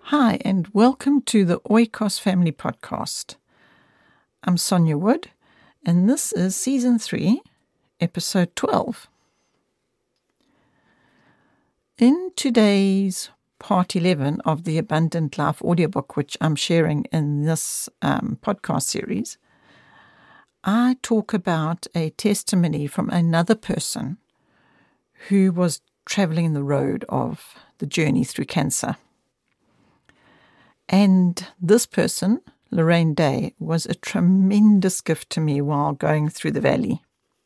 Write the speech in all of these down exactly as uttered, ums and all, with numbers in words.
Hi, and welcome to the Oikos Family Podcast. I'm Sonia Wood, and this is Season three, Episode twelve. In today's Part eleven of the Abundant Life audiobook, which I'm sharing in this um, podcast series, I talk about a testimony from another person who was traveling the road of the journey through cancer. And this person, Lorraine Day, was a tremendous gift to me while going through the valley.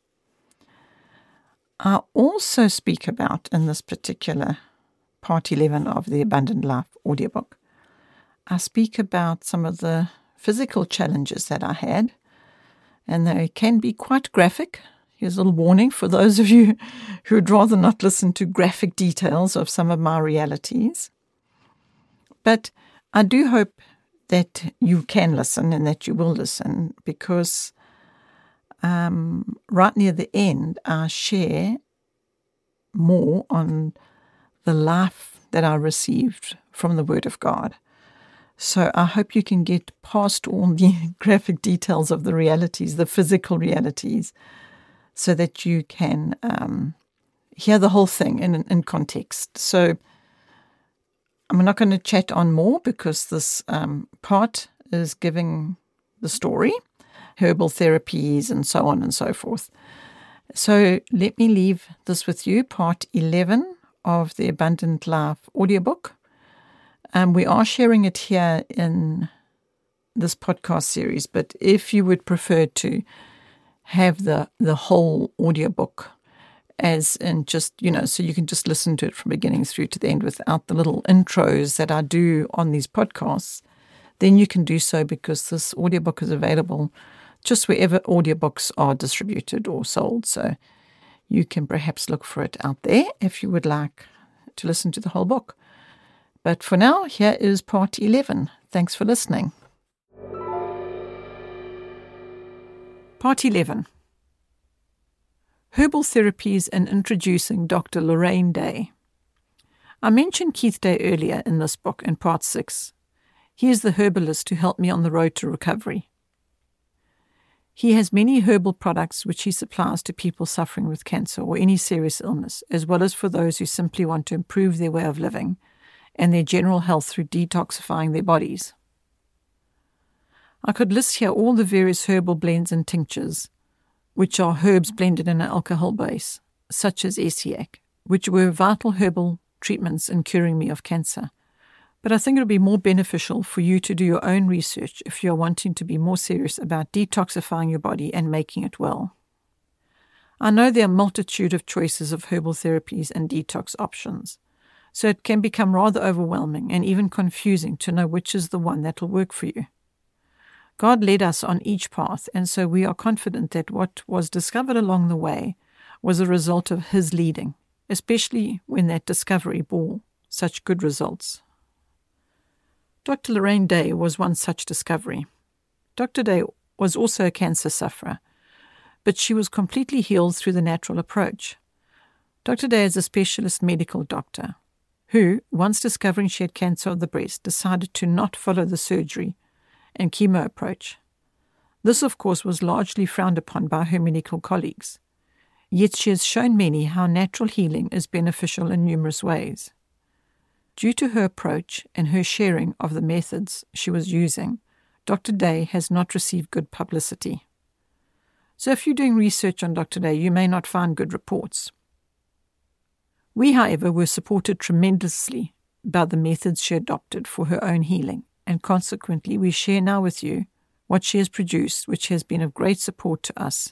I also speak about, in this particular part eleven of the Abundant Life audiobook, I speak about some of the physical challenges that I had, and they can be quite graphic. Here's a little warning for those of you who would rather not listen to graphic details of some of my realities. But I do hope that you can listen and that you will listen, because um, right near the end, I share more on the life that I received from the Word of God. So I hope you can get past all the graphic details of the realities, the physical realities, so that you can um, hear the whole thing in, in context. So I'm not going to chat on more because this um, part is giving the story, herbal therapies and so on and so forth. So let me leave this with you, part eleven of the Abundant Life audiobook. Um, we are sharing it here in this podcast series, but if you would prefer to have the, the whole audiobook, as in just, you know, so you can just listen to it from beginning through to the end without the little intros that I do on these podcasts, then you can do so, because this audiobook is available just wherever audiobooks are distributed or sold. So you can perhaps look for it out there if you would like to listen to the whole book. But for now, here is part eleven. Thanks for listening. Part eleven. Herbal Therapies and Introducing Doctor Lorraine Day. I mentioned Keith Day earlier in this book in part six. He is the herbalist who helped me on the road to recovery. He has many herbal products which he supplies to people suffering with cancer or any serious illness, as well as for those who simply want to improve their way of living and their general health through detoxifying their bodies. I could list here all the various herbal blends and tinctures, which are herbs blended in an alcohol base, such as Essiac, which were vital herbal treatments in curing me of cancer. But I think it would be more beneficial for you to do your own research if you are wanting to be more serious about detoxifying your body and making it well. I know there are a multitude of choices of herbal therapies and detox options, so it can become rather overwhelming and even confusing to know which is the one that will work for you. God led us on each path, and so we are confident that what was discovered along the way was a result of His leading, especially when that discovery bore such good results. Doctor Lorraine Day was one such discovery. Doctor Day was also a cancer sufferer, but she was completely healed through the natural approach. Doctor Day is a specialist medical doctor who, once discovering she had cancer of the breast, decided to not follow the surgery and chemo approach. This, of course, was largely frowned upon by her medical colleagues. Yet she has shown many how natural healing is beneficial in numerous ways. Due to her approach and her sharing of the methods she was using, Doctor Day has not received good publicity. So if you're doing research on Doctor Day, you may not find good reports. We, however, were supported tremendously by the methods she adopted for her own healing, and consequently we share now with you what she has produced, which has been of great support to us.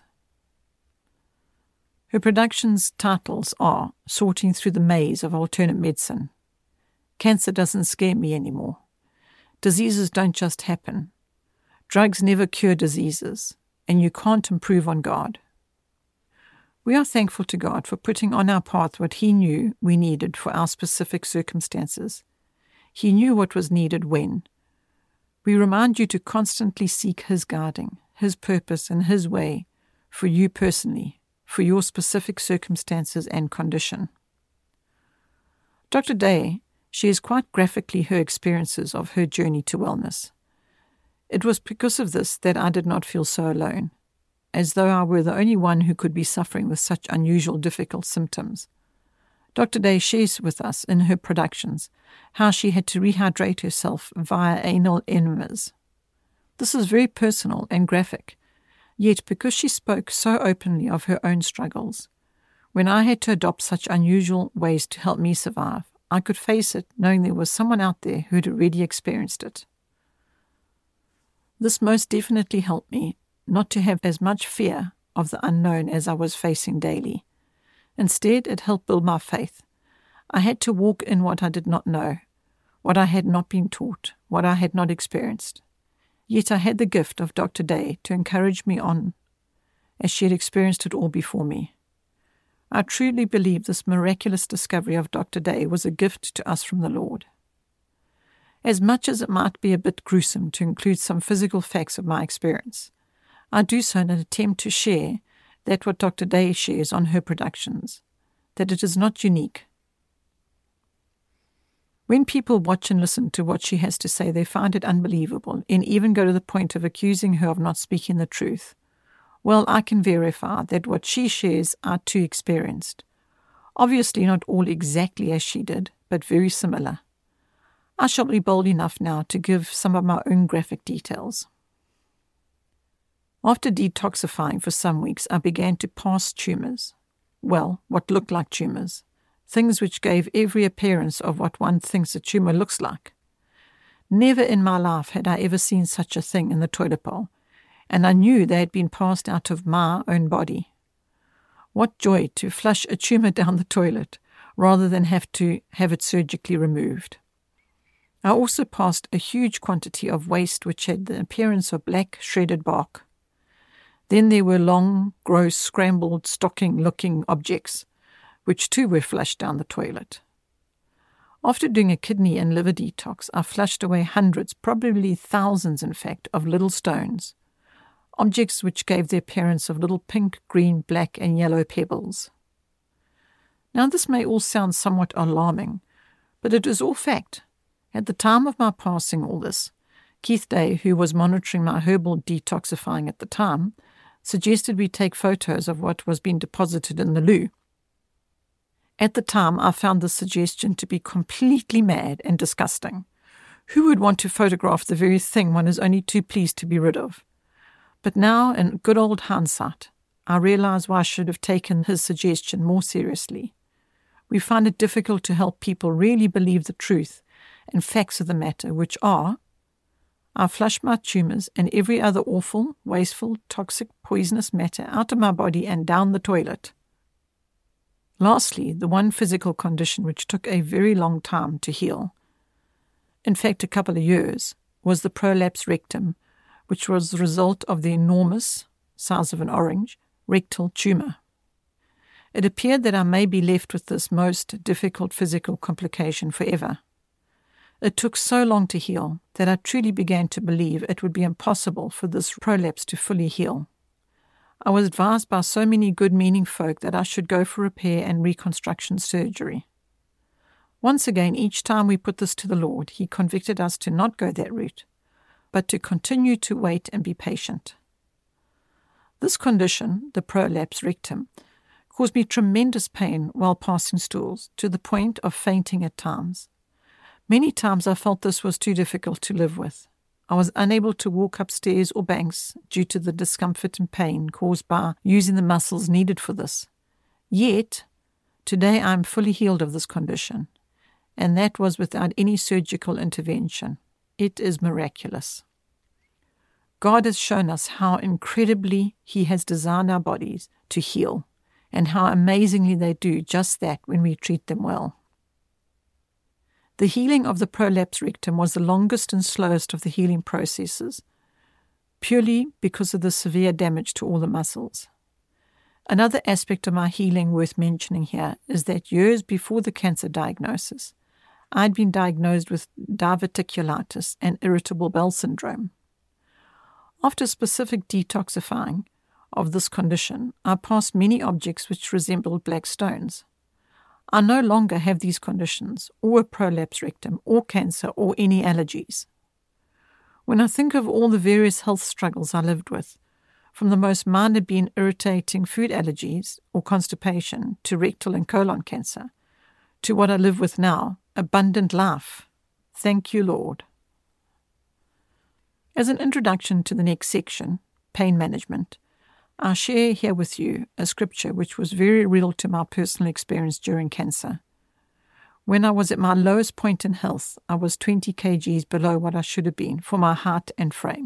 Her production's titles are Sorting Through the Maze of Alternate Medicine, Cancer Doesn't Scare Me Anymore, Diseases Don't Just Happen, Drugs Never Cure Diseases, and You Can't Improve on God. We are thankful to God for putting on our path what He knew we needed for our specific circumstances. He knew what was needed when. We remind you to constantly seek His guiding, His purpose, and His way for you personally, for your specific circumstances and condition. Doctor Day She is quite graphically her experiences of her journey to wellness. It was because of this that I did not feel so alone, as though I were the only one who could be suffering with such unusual, difficult symptoms. Doctor Day shares with us in her productions how she had to rehydrate herself via anal enemas. This is very personal and graphic, yet because she spoke so openly of her own struggles, when I had to adopt such unusual ways to help me survive, I could face it knowing there was someone out there who had already experienced it. This most definitely helped me not to have as much fear of the unknown as I was facing daily. Instead, it helped build my faith. I had to walk in what I did not know, what I had not been taught, what I had not experienced. Yet I had the gift of Doctor Day to encourage me on, as she had experienced it all before me. I truly believe this miraculous discovery of Doctor Day was a gift to us from the Lord. As much as it might be a bit gruesome to include some physical facts of my experience, I do so in an attempt to share that what Doctor Day shares on her productions, that it is not unique. When people watch and listen to what she has to say, they find it unbelievable and even go to the point of accusing her of not speaking the truth. Well, I can verify that what she shares are too experienced. Obviously not all exactly as she did, but very similar. I shall be bold enough now to give some of my own graphic details. After detoxifying for some weeks, I began to pass tumours. Well, what looked like tumours. Things which gave every appearance of what one thinks a tumour looks like. Never in my life had I ever seen such a thing in the toilet bowl, and I knew they had been passed out of my own body. What joy to flush a tumour down the toilet, rather than have to have it surgically removed. I also passed a huge quantity of waste which had the appearance of black shredded bark. Then there were long, gross, scrambled, stocking-looking objects, which too were flushed down the toilet. After doing a kidney and liver detox, I flushed away hundreds, probably thousands in fact, of little stones, objects which gave the appearance of little pink, green, black, and yellow pebbles. Now this may all sound somewhat alarming, but it is all fact. At the time of my passing all this, Keith Day, who was monitoring my herbal detoxifying at the time, suggested we take photos of what was being deposited in the loo. At the time, I found this suggestion to be completely mad and disgusting. Who would want to photograph the very thing one is only too pleased to be rid of? But now, in good old hindsight, I realize why I should have taken his suggestion more seriously. We find it difficult to help people really believe the truth and facts of the matter, which are: I flush my tumours and every other awful, wasteful, toxic, poisonous matter out of my body and down the toilet. Lastly, the one physical condition which took a very long time to heal, in fact a couple of years, was the prolapse rectum, which was the result of the enormous, size of an orange, rectal tumour. It appeared that I may be left with this most difficult physical complication forever. It took so long to heal that I truly began to believe it would be impossible for this prolapse to fully heal. I was advised by so many good-meaning folk that I should go for repair and reconstruction surgery. Once again, each time we put this to the Lord, He convicted us to not go that route, but to continue to wait and be patient. This condition, the prolapse rectum, caused me tremendous pain while passing stools, to the point of fainting at times. Many times I felt this was too difficult to live with. I was unable to walk upstairs or banks due to the discomfort and pain caused by using the muscles needed for this. Yet, today I am fully healed of this condition, and that was without any surgical intervention. It is miraculous. God has shown us how incredibly He has designed our bodies to heal, and how amazingly they do just that when we treat them well. The healing of the prolapse rectum was the longest and slowest of the healing processes, purely because of the severe damage to all the muscles. Another aspect of my healing worth mentioning here is that years before the cancer diagnosis, I'd been diagnosed with diverticulitis and irritable bowel syndrome. After specific detoxifying of this condition, I passed many objects which resembled black stones. I no longer have these conditions, or a prolapse rectum, or cancer, or any allergies. When I think of all the various health struggles I lived with, from the most minor being irritating food allergies or constipation to rectal and colon cancer, to what I live with now, abundant life. Thank you, Lord. As an introduction to the next section, pain management, I share here with you a scripture which was very real to my personal experience during cancer. When I was at my lowest point in health, I was twenty kilograms below what I should have been for my height and frame.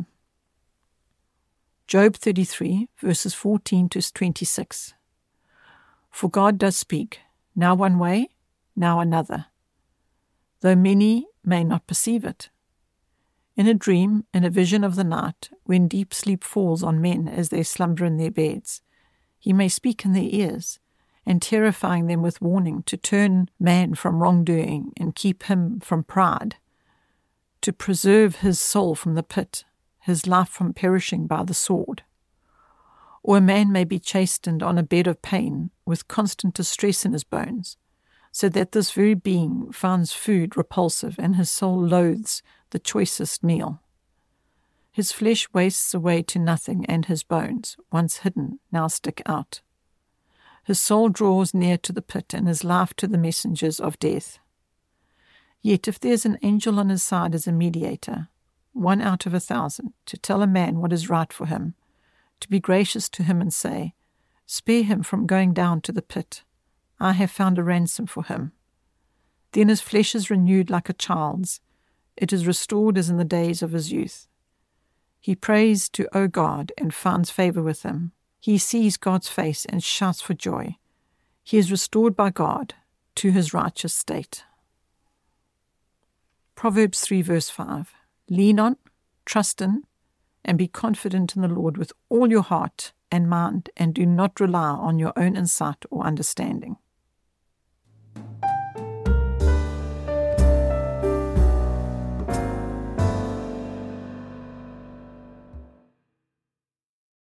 Job thirty-three, verses fourteen to twenty-six. For God does speak, now one way, now another, though many may not perceive it. In a dream, in a vision of the night, when deep sleep falls on men as they slumber in their beds, he may speak in their ears, and terrifying them with warning to turn man from wrongdoing and keep him from pride, to preserve his soul from the pit, his life from perishing by the sword. Or a man may be chastened on a bed of pain, with constant distress in his bones, so that this very being finds food repulsive and his soul loathes the choicest meal. His flesh wastes away to nothing, and his bones, once hidden, now stick out. His soul draws near to the pit, and his life to the messengers of death. Yet if there is an angel on his side as a mediator, one out of a thousand, to tell a man what is right for him, to be gracious to him and say, spare him from going down to the pit, I have found a ransom for him. Then his flesh is renewed like a child's, it is restored as in the days of his youth. He prays to O God and finds favor with him. He sees God's face and shouts for joy. He is restored by God to his righteous state. Proverbs three verse five. Lean on, trust in, and be confident in the Lord with all your heart and mind, and do not rely on your own insight or understanding.